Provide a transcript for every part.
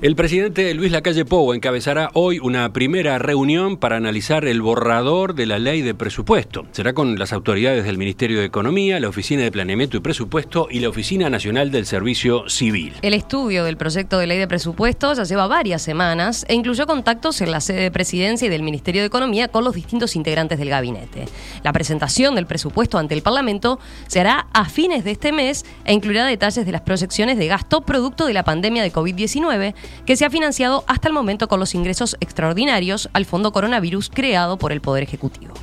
El presidente Luis Lacalle Pou encabezará hoy una primera reunión para analizar el borrador de la ley de presupuesto. Será con las autoridades del Ministerio de Economía, la Oficina de Planeamiento y Presupuesto y la Oficina Nacional del Servicio Civil. El estudio del proyecto de ley de presupuesto ya lleva varias semanas e incluyó contactos en la sede de Presidencia y del Ministerio de Economía con los distintos integrantes del gabinete. La presentación del presupuesto ante el Parlamento se hará a fines de este mes e incluirá detalles de las proyecciones de gasto producto de la pandemia de COVID-19 que se ha financiado hasta el momento con los ingresos extraordinarios al Fondo Coronavirus creado por el Poder Ejecutivo.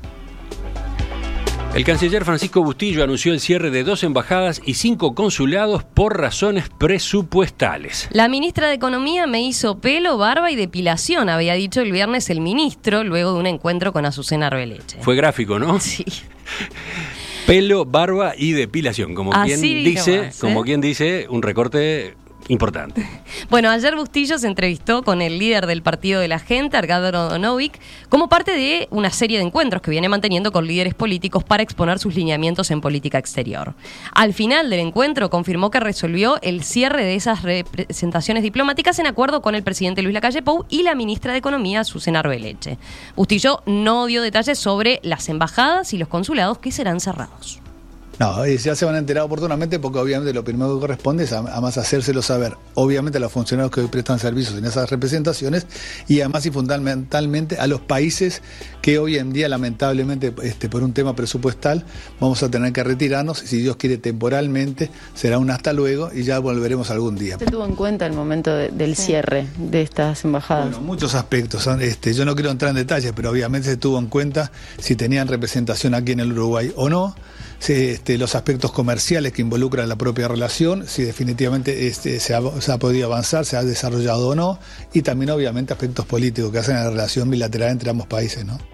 El canciller Francisco Bustillo anunció el cierre de 2 embajadas y 5 consulados por razones presupuestales. La ministra de Economía me hizo pelo, barba y depilación, había dicho el viernes el ministro, luego de un encuentro con Azucena Arbeleche. Fue gráfico, ¿no? Sí. Pelo, barba y depilación, como Así quien dice, un recorte importante. Bueno, ayer Bustillo se entrevistó con el líder del Partido de la Gente, Edgardo Donovic, como parte de una serie de encuentros que viene manteniendo con líderes políticos para exponer sus lineamientos en política exterior. Al final del encuentro confirmó que resolvió el cierre de esas representaciones diplomáticas en acuerdo con el presidente Luis Lacalle Pou y la ministra de Economía, Azucena Arbeleche. Bustillo no dio detalles sobre las embajadas y los consulados que serán cerrados. No, ya se van a enterar oportunamente porque obviamente lo primero que corresponde es además hacérselo saber, obviamente a los funcionarios que hoy prestan servicios en esas representaciones y además y fundamentalmente a los países que hoy en día lamentablemente por un tema presupuestal vamos a tener que retirarnos y si Dios quiere temporalmente será un hasta luego y ya volveremos algún día. ¿Se tuvo en cuenta el momento del cierre de estas embajadas? Bueno, muchos aspectos. Yo no quiero entrar en detalles, pero obviamente se tuvo en cuenta si tenían representación aquí en el Uruguay o no. Los aspectos comerciales que involucran la propia relación, si definitivamente se ha podido avanzar, se ha desarrollado o no, y también obviamente aspectos políticos que hacen la relación bilateral entre ambos países, ¿no?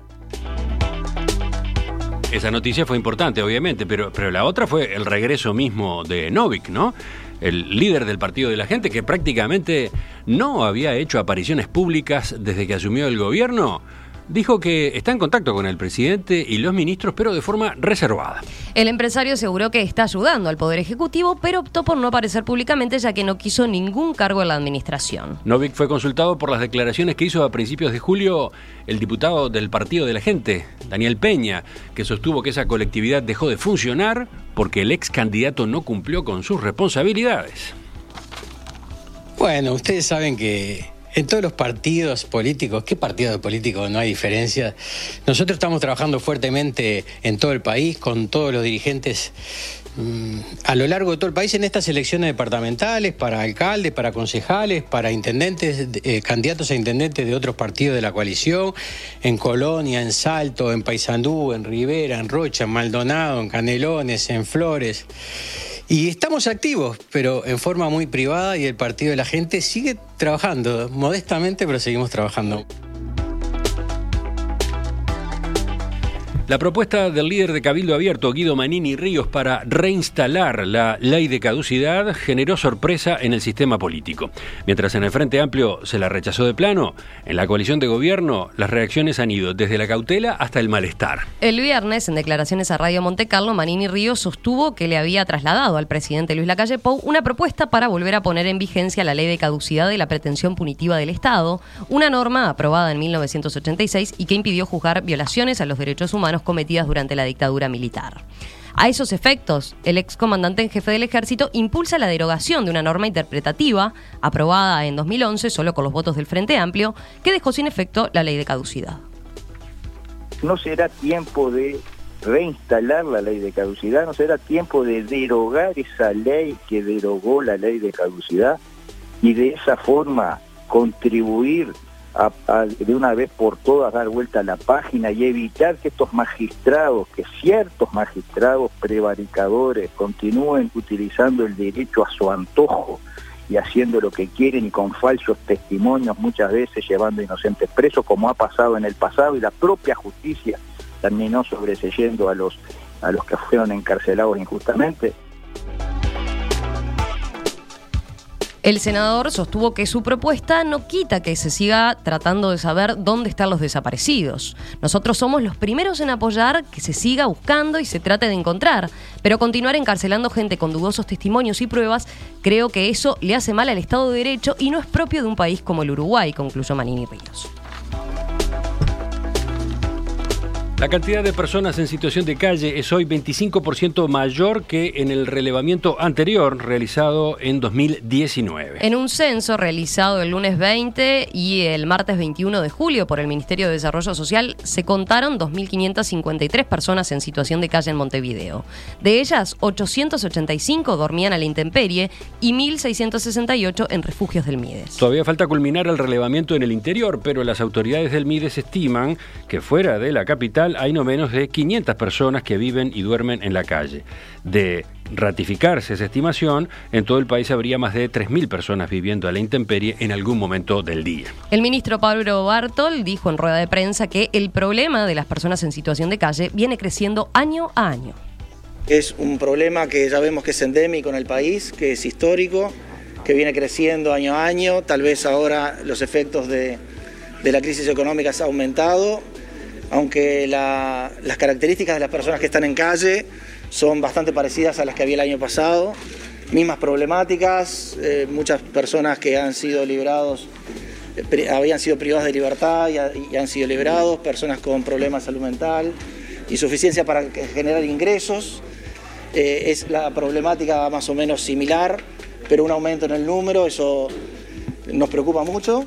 Esa noticia fue importante, obviamente, pero la otra fue el regreso mismo de Novik, ¿no? El líder del Partido de la Gente, que prácticamente no había hecho apariciones públicas desde que asumió el gobierno. Dijo que está en contacto con el presidente y los ministros, pero de forma reservada. El empresario aseguró que está ayudando al Poder Ejecutivo, pero optó por no aparecer públicamente ya que no quiso ningún cargo en la administración. Novik fue consultado por las declaraciones que hizo a principios de julio el diputado del Partido de la Gente, Daniel Peña, que sostuvo que esa colectividad dejó de funcionar porque el ex candidato no cumplió con sus responsabilidades. Bueno, ustedes saben que en todos los partidos políticos, ¿qué partido político no hay diferencia? Nosotros estamos trabajando fuertemente en todo el país, con todos los dirigentes a lo largo de todo el país en estas elecciones departamentales, para alcaldes, para concejales, para intendentes, candidatos a intendentes de otros partidos de la coalición, en Colonia, en Salto, en Paysandú, en Rivera, en Rocha, en Maldonado, en Canelones, en Flores. Y estamos activos, pero en forma muy privada y el Partido de la Gente sigue trabajando, modestamente, pero seguimos trabajando. La propuesta del líder de Cabildo Abierto, Guido Manini Ríos, para reinstalar la ley de caducidad generó sorpresa en el sistema político. Mientras en el Frente Amplio se la rechazó de plano, en la coalición de gobierno las reacciones han ido desde la cautela hasta el malestar. El viernes, en declaraciones a Radio Monte Carlo, Manini Ríos sostuvo que le había trasladado al presidente Luis Lacalle Pou una propuesta para volver a poner en vigencia la ley de caducidad de la pretensión punitiva del Estado, una norma aprobada en 1986 y que impidió juzgar violaciones a los derechos humanos cometidas durante la dictadura militar. A esos efectos, el excomandante en jefe del Ejército impulsa la derogación de una norma interpretativa aprobada en 2011 solo con los votos del Frente Amplio que dejó sin efecto la ley de caducidad. ¿No será tiempo de reinstalar la ley de caducidad? ¿No será tiempo de derogar esa ley que derogó la ley de caducidad y de esa forma contribuir a de una vez por todas dar vuelta a la página y evitar que ciertos magistrados prevaricadores continúen utilizando el derecho a su antojo y haciendo lo que quieren y con falsos testimonios, muchas veces llevando inocentes presos, como ha pasado en el pasado, y la propia justicia terminó sobreseyendo a los que fueron encarcelados injustamente? El senador sostuvo que su propuesta no quita que se siga tratando de saber dónde están los desaparecidos. Nosotros somos los primeros en apoyar que se siga buscando y se trate de encontrar, pero continuar encarcelando gente con dudosos testimonios y pruebas, creo que eso le hace mal al Estado de Derecho y no es propio de un país como el Uruguay, concluyó Manini Ríos. La cantidad de personas en situación de calle es hoy 25% mayor que en el relevamiento anterior realizado en 2019. En un censo realizado el lunes 20 y el martes 21 de julio por el Ministerio de Desarrollo Social, se contaron 2.553 personas en situación de calle en Montevideo. De ellas, 885 dormían a la intemperie y 1.668 en refugios del Mides. Todavía falta culminar el relevamiento en el interior, pero las autoridades del Mides estiman que fuera de la capital hay no menos de 500 personas que viven y duermen en la calle. De ratificarse esa estimación, en todo el país habría más de 3.000 personas viviendo a la intemperie en algún momento del día. El ministro Pablo Bartol dijo en rueda de prensa que el problema de las personas en situación de calle viene creciendo año a año. Es un problema que ya vemos que es endémico en el país, que es histórico, que viene creciendo año a año. Tal vez ahora los efectos de la crisis económica se han aumentado, aunque las características de las personas que están en calle son bastante parecidas a las que había el año pasado. Mismas problemáticas, muchas personas que han sido liberados, habían sido privados de libertad y han sido liberados, personas con problemas de salud mental, insuficiencia para generar ingresos. Es la problemática más o menos similar, pero un aumento en el número, eso nos preocupa mucho.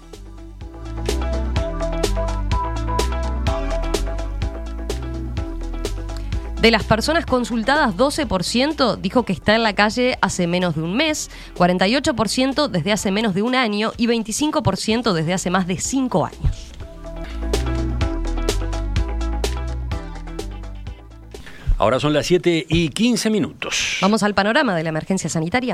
De las personas consultadas, 12% dijo que está en la calle hace menos de un mes, 48% desde hace menos de un año y 25% desde hace más de 5 años. Ahora son las 7:15. Vamos al panorama de la emergencia sanitaria.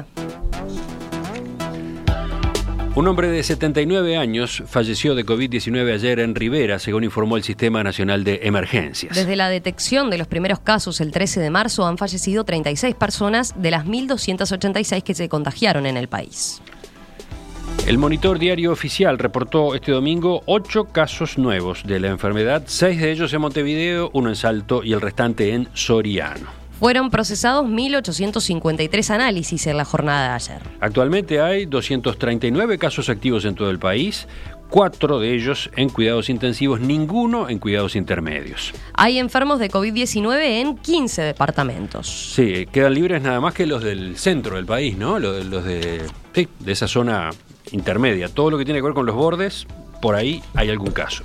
Un hombre de 79 años falleció de COVID-19 ayer en Rivera, según informó el Sistema Nacional de Emergencias. Desde la detección de los primeros casos el 13 de marzo han fallecido 36 personas de las 1.286 que se contagiaron en el país. El Monitor Diario Oficial reportó este domingo 8 casos nuevos de la enfermedad, 6 de ellos en Montevideo, 1 en Salto y el restante en Soriano. Fueron procesados 1.853 análisis en la jornada de ayer. Actualmente hay 239 casos activos en todo el país, 4 de ellos en cuidados intensivos, ninguno en cuidados intermedios. Hay enfermos de COVID-19 en 15 departamentos. Sí, quedan libres nada más que los del centro del país, ¿no? Los de esa zona intermedia. Todo lo que tiene que ver con los bordes, por ahí hay algún caso.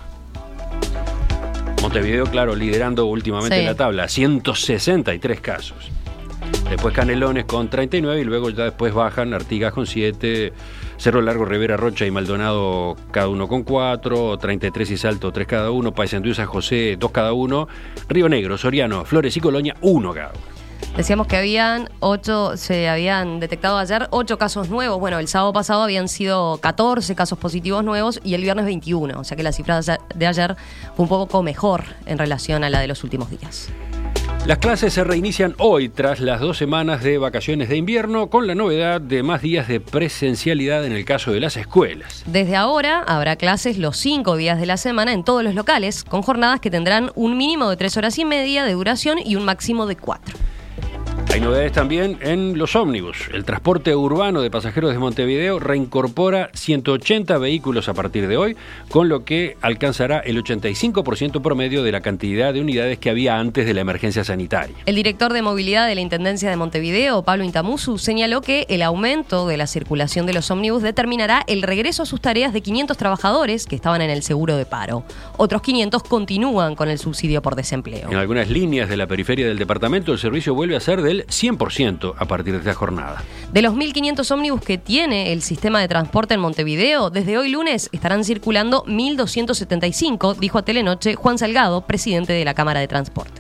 Montevideo, claro, liderando últimamente la tabla, 163 casos. Después Canelones con 39 y luego ya después bajan Artigas con 7, Cerro Largo, Rivera, Rocha y Maldonado cada uno con 4, 33 y Salto 3 cada uno, Paysandú y San José 2 cada uno, Río Negro, Soriano, Flores y Colonia 1 cada uno. Decíamos que se habían detectado ayer 8 casos nuevos. Bueno, el sábado pasado habían sido 14 casos positivos nuevos y el viernes 21. O sea que la cifra de ayer fue un poco mejor en relación a la de los últimos días. Las clases se reinician hoy tras las 2 semanas de vacaciones de invierno, con la novedad de más días de presencialidad en el caso de las escuelas. Desde ahora habrá clases los 5 días de la semana en todos los locales, con jornadas que tendrán un mínimo de 3 horas y media de duración y un máximo de 4. Hay novedades también en los ómnibus. El transporte urbano de pasajeros de Montevideo reincorpora 180 vehículos a partir de hoy, con lo que alcanzará el 85% promedio de la cantidad de unidades que había antes de la emergencia sanitaria. El director de movilidad de la Intendencia de Montevideo, Pablo Intamusu, señaló que el aumento de la circulación de los ómnibus determinará el regreso a sus tareas de 500 trabajadores que estaban en el seguro de paro. Otros 500 continúan con el subsidio por desempleo. En algunas líneas de la periferia del departamento, el servicio vuelve a ser del 100% a partir de esta jornada. De los 1.500 ómnibus que tiene el sistema de transporte en Montevideo, desde hoy lunes estarán circulando 1.275, dijo a Telenoche Juan Salgado, presidente de la Cámara de Transporte.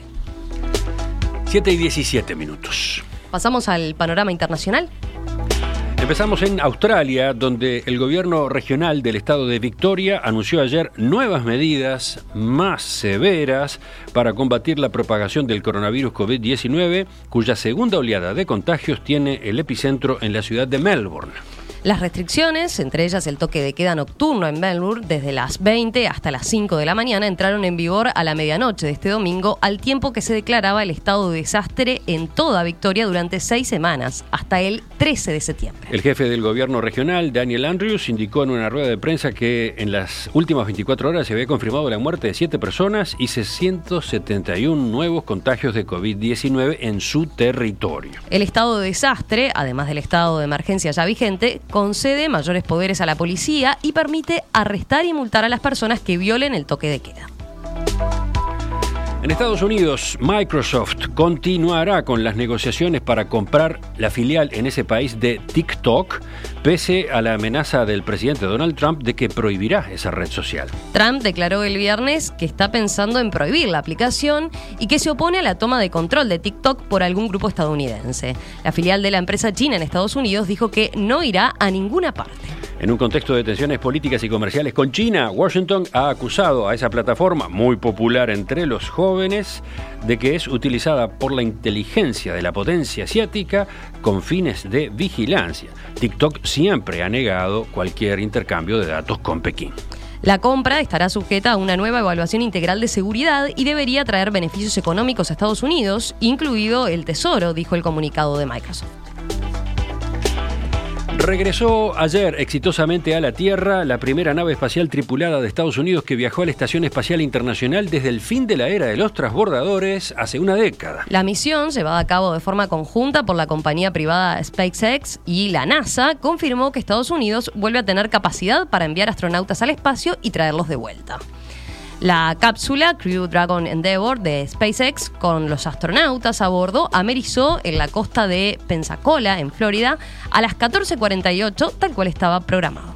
7:17. Pasamos al panorama internacional. Empezamos en Australia, donde el gobierno regional del estado de Victoria anunció ayer nuevas medidas más severas para combatir la propagación del coronavirus COVID-19, cuya segunda oleada de contagios tiene el epicentro en la ciudad de Melbourne. Las restricciones, entre ellas el toque de queda nocturno en Melbourne, desde las 20 hasta las 5 de la mañana, entraron en vigor a la medianoche de este domingo, al tiempo que se declaraba el estado de desastre en toda Victoria durante 6 semanas, hasta el 13 de septiembre. El jefe del gobierno regional, Daniel Andrews, indicó en una rueda de prensa que en las últimas 24 horas se había confirmado la muerte de 7 personas y 671 nuevos contagios de COVID-19 en su territorio. El estado de desastre, además del estado de emergencia ya vigente, concede mayores poderes a la policía y permite arrestar y multar a las personas que violen el toque de queda. En Estados Unidos, Microsoft continuará con las negociaciones para comprar la filial en ese país de TikTok, pese a la amenaza del presidente Donald Trump de que prohibirá esa red social. Trump declaró el viernes que está pensando en prohibir la aplicación y que se opone a la toma de control de TikTok por algún grupo estadounidense. La filial de la empresa china en Estados Unidos dijo que no irá a ninguna parte. En un contexto de tensiones políticas y comerciales con China, Washington ha acusado a esa plataforma, muy popular entre los jóvenes, de que es utilizada por la inteligencia de la potencia asiática con fines de vigilancia. TikTok siempre ha negado cualquier intercambio de datos con Pekín. La compra estará sujeta a una nueva evaluación integral de seguridad y debería traer beneficios económicos a Estados Unidos, incluido el Tesoro, dijo el comunicado de Microsoft. Regresó ayer exitosamente a la Tierra la primera nave espacial tripulada de Estados Unidos que viajó a la Estación Espacial Internacional desde el fin de la era de los transbordadores hace una década. La misión, llevada a cabo de forma conjunta por la compañía privada SpaceX y la NASA, confirmó que Estados Unidos vuelve a tener capacidad para enviar astronautas al espacio y traerlos de vuelta. La cápsula Crew Dragon Endeavour de SpaceX, con los astronautas a bordo, amerizó en la costa de Pensacola, en Florida, a las 14:48, tal cual estaba programado.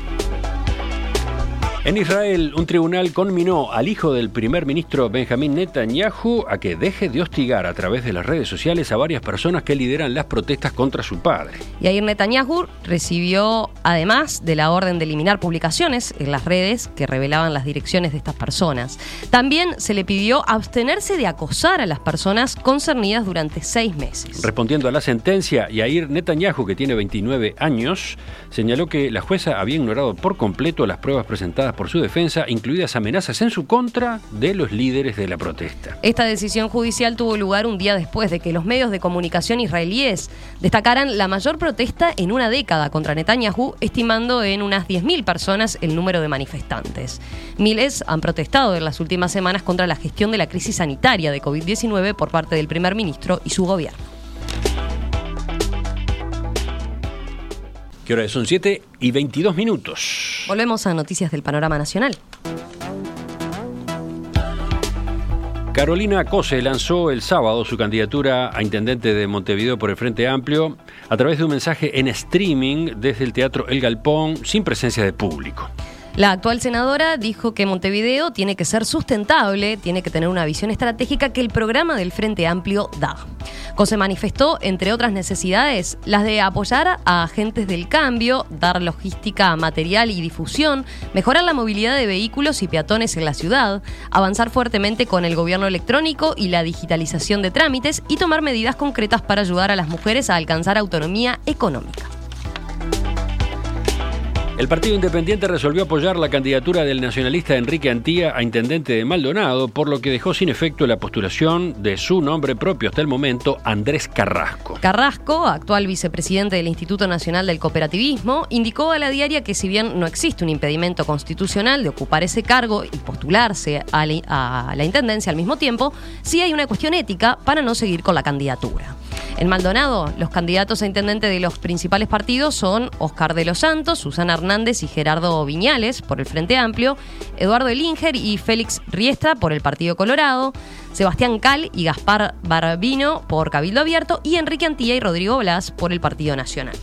En Israel, un tribunal conminó al hijo del primer ministro Benjamín Netanyahu a que deje de hostigar a través de las redes sociales a varias personas que lideran las protestas contra su padre. Yair Netanyahu recibió, además de la orden de eliminar publicaciones en las redes que revelaban las direcciones de estas personas. También se le pidió abstenerse de acosar a las personas concernidas durante 6 meses. Respondiendo a la sentencia, Yair Netanyahu, que tiene 29 años, señaló que la jueza había ignorado por completo las pruebas presentadas por su defensa, incluidas amenazas en su contra de los líderes de la protesta. Esta decisión judicial tuvo lugar un día después de que los medios de comunicación israelíes destacaran la mayor protesta en una década contra Netanyahu, estimando en unas 10.000 personas el número de manifestantes. Miles han protestado en las últimas semanas contra la gestión de la crisis sanitaria de COVID-19 por parte del primer ministro y su gobierno. ¿Qué hora es? Son 7:22. Volvemos a noticias del panorama nacional. Carolina Cose lanzó el sábado su candidatura a intendente de Montevideo por el Frente Amplio a través de un mensaje en streaming desde el Teatro El Galpón, sin presencia de público. La actual senadora dijo que Montevideo tiene que ser sustentable, tiene que tener una visión estratégica que el programa del Frente Amplio da. Cose manifestó, entre otras necesidades, las de apoyar a agentes del cambio, dar logística material y difusión, mejorar la movilidad de vehículos y peatones en la ciudad, avanzar fuertemente con el gobierno electrónico y la digitalización de trámites y tomar medidas concretas para ayudar a las mujeres a alcanzar autonomía económica. El Partido Independiente resolvió apoyar la candidatura del nacionalista Enrique Antía a intendente de Maldonado, por lo que dejó sin efecto la postulación de su nombre propio hasta el momento, Andrés Carrasco. Carrasco, actual vicepresidente del Instituto Nacional del Cooperativismo, indicó a la diaria que si bien no existe un impedimento constitucional de ocupar ese cargo y postularse a la intendencia al mismo tiempo, sí hay una cuestión ética para no seguir con la candidatura. En Maldonado, los candidatos a intendente de los principales partidos son Oscar de los Santos, Susana Hernández y Gerardo Viñales por el Frente Amplio, Eduardo Elinger y Félix Riestra por el Partido Colorado, Sebastián Cal y Gaspar Barbino por Cabildo Abierto y Enrique Antía y Rodrigo Blas por el Partido Nacional.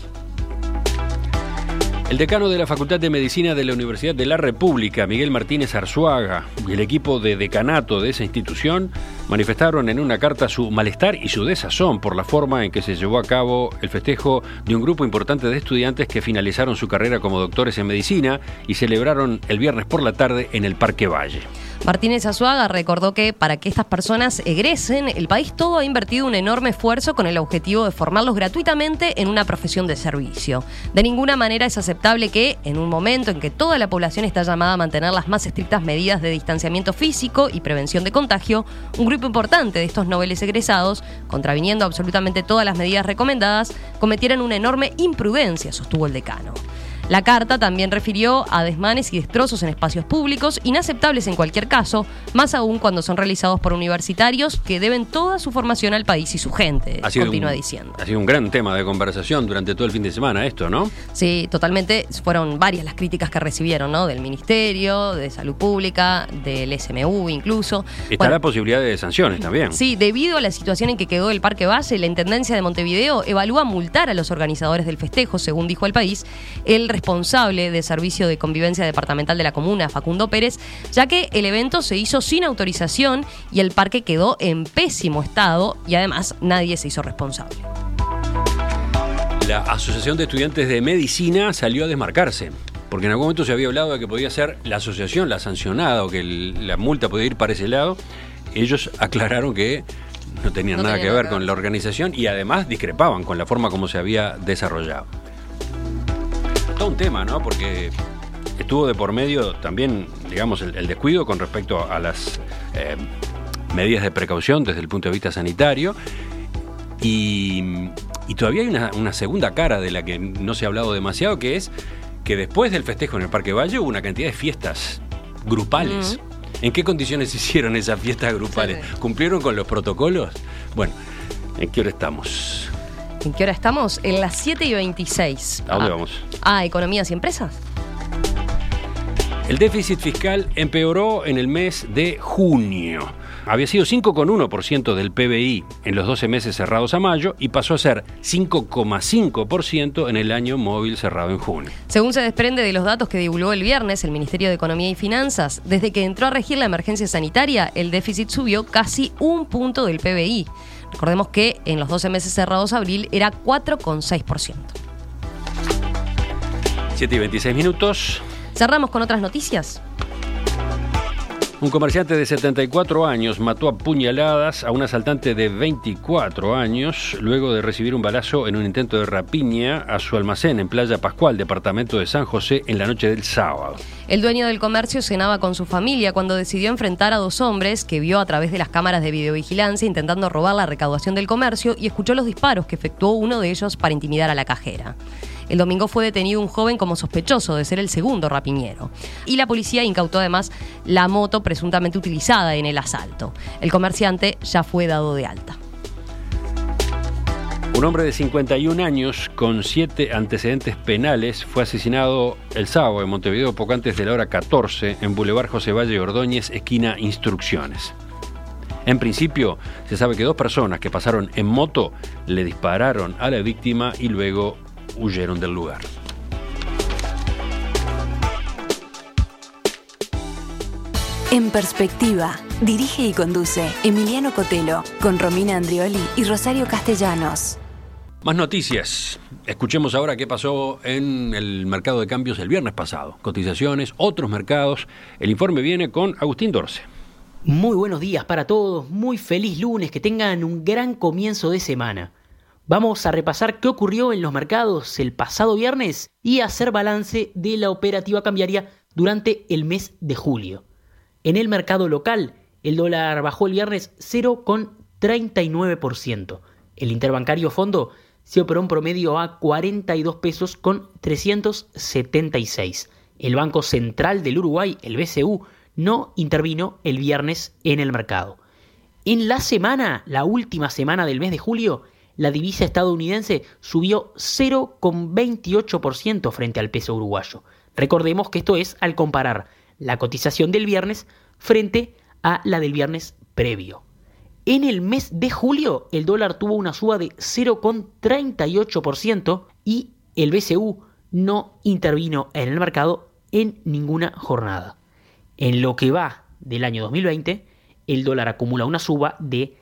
El decano de la Facultad de Medicina de la Universidad de la República, Miguel Martínez Arzuaga, y el equipo de decanato de esa institución manifestaron en una carta su malestar y su desazón por la forma en que se llevó a cabo el festejo de un grupo importante de estudiantes que finalizaron su carrera como doctores en medicina y celebraron el viernes por la tarde en el Parque Valle. Martínez Azuaga recordó que para que estas personas egresen, el país todo ha invertido un enorme esfuerzo con el objetivo de formarlos gratuitamente en una profesión de servicio. De ninguna manera es aceptable que, en un momento en que toda la población está llamada a mantener las más estrictas medidas de distanciamiento físico y prevención de contagio, un grupo importante de estos noveles egresados, contraviniendo absolutamente todas las medidas recomendadas, cometieran una enorme imprudencia, sostuvo el decano. La carta también refirió a desmanes y destrozos en espacios públicos, inaceptables en cualquier caso, más aún cuando son realizados por universitarios que deben toda su formación al país y su gente, continúa diciendo. Ha sido un gran tema de conversación durante todo el fin de semana esto, ¿no? Sí, totalmente. Fueron varias las críticas que recibieron, ¿no? Del Ministerio, de Salud Pública, del SMU incluso. Está la posibilidad de sanciones también. Sí, debido a la situación en que quedó el Parque Valle, la Intendencia de Montevideo evalúa multar a los organizadores del festejo, según dijo El País, el responsable de Servicio de Convivencia Departamental de la Comuna, Facundo Pérez, ya que el evento se hizo sin autorización y el parque quedó en pésimo estado y además nadie se hizo responsable. La Asociación de Estudiantes de Medicina salió a desmarcarse, porque en algún momento se había hablado de que podía ser la asociación la sancionada o que la multa podía ir para ese lado. Ellos aclararon que no tenían nada que ver con la organización y además discrepaban con la forma como se había desarrollado. Todo un tema, ¿no? Porque estuvo de por medio también, digamos, el descuido con respecto a las medidas de precaución desde el punto de vista sanitario y todavía hay una segunda cara de la que no se ha hablado demasiado, que es que después del festejo en el Parque Valle hubo una cantidad de fiestas grupales. ¿En qué condiciones se hicieron esas fiestas grupales? Sí. ¿Cumplieron con los protocolos? Bueno, ¿en qué hora estamos? ¿En qué hora estamos? En las 7:26. ¿A dónde vamos? Economías y empresas. El déficit fiscal empeoró en el mes de junio. Había sido 5,1% del PBI en los 12 meses cerrados a mayo y pasó a ser 5,5% en el año móvil cerrado en junio. Según se desprende de los datos que divulgó el viernes el Ministerio de Economía y Finanzas, desde que entró a regir la emergencia sanitaria, el déficit subió casi 1 punto del PBI. Recordemos que en los 12 meses cerrados a abril era 4,6%. 7:26. Cerramos con otras noticias. Un comerciante de 74 años mató a puñaladas a un asaltante de 24 años luego de recibir un balazo en un intento de rapiña a su almacén en Playa Pascual, departamento de San José, en la noche del sábado. El dueño del comercio cenaba con su familia cuando decidió enfrentar a 2 hombres que vio a través de las cámaras de videovigilancia intentando robar la recaudación del comercio y escuchó los disparos que efectuó uno de ellos para intimidar a la cajera. El domingo fue detenido un joven como sospechoso de ser el segundo rapiñero. Y la policía incautó además la moto presuntamente utilizada en el asalto. El comerciante ya fue dado de alta. Un hombre de 51 años con 7 antecedentes penales fue asesinado el sábado en Montevideo poco antes de la hora 14 en Boulevard José Valle Ordóñez, esquina Instrucciones. En principio, se sabe que 2 personas que pasaron en moto le dispararon a la víctima y luego huyeron del lugar. En Perspectiva, dirige y conduce Emiliano Cotelo, con Romina Andrioli y Rosario Castellanos. Más noticias. Escuchemos ahora qué pasó en el mercado de cambios el viernes pasado. Cotizaciones, otros mercados. El informe viene con Agustín Dorce. Muy buenos días para todos, muy feliz lunes, que tengan un gran comienzo de semana. Vamos a repasar qué ocurrió en los mercados el pasado viernes y hacer balance de la operativa cambiaria durante el mes de julio. En el mercado local, el dólar bajó el viernes 0,39%. El interbancario fondo se operó en promedio a 42 pesos con 376. El Banco Central del Uruguay, el BCU, no intervino el viernes en el mercado. En la semana, la última semana del mes de julio, la divisa estadounidense subió 0,28% frente al peso uruguayo. Recordemos que esto es al comparar la cotización del viernes frente a la del viernes previo. En el mes de julio, el dólar tuvo una suba de 0,38% y el BCU no intervino en el mercado en ninguna jornada. En lo que va del año 2020, el dólar acumula una suba de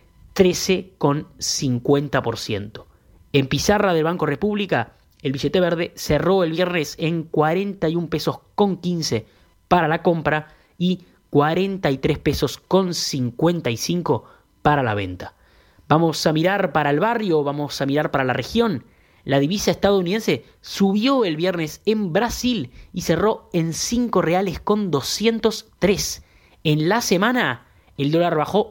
13,50%. En pizarra del Banco República, el billete verde cerró el viernes en 41 pesos con 15 para la compra y 43 pesos con 55 para la venta. Vamos a mirar para el barrio, vamos a mirar para la región. La divisa estadounidense subió el viernes en Brasil y cerró en $5.203. En la semana, el dólar bajó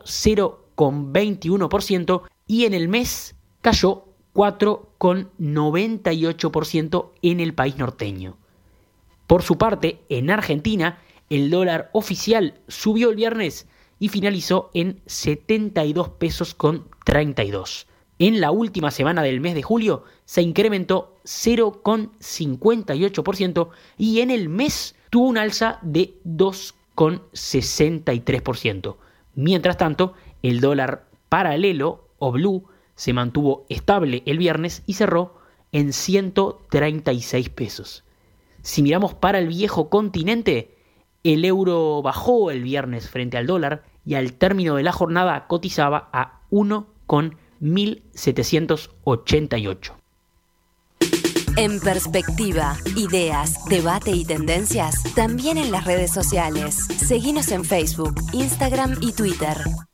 0,21% y en el mes cayó 4,98% en el país norteño. Por su parte, en Argentina, el dólar oficial subió el viernes y finalizó en 72 pesos con 32. En la última semana del mes de julio se incrementó 0,58% y en el mes tuvo un alza de 2,63%. Mientras tanto, el dólar paralelo o blue se mantuvo estable el viernes y cerró en 136 pesos. Si miramos para el viejo continente, el euro bajó el viernes frente al dólar y al término de la jornada cotizaba a 1,1788. En Perspectiva, ideas, debate y tendencias, también en las redes sociales. Seguinos en Facebook, Instagram y Twitter.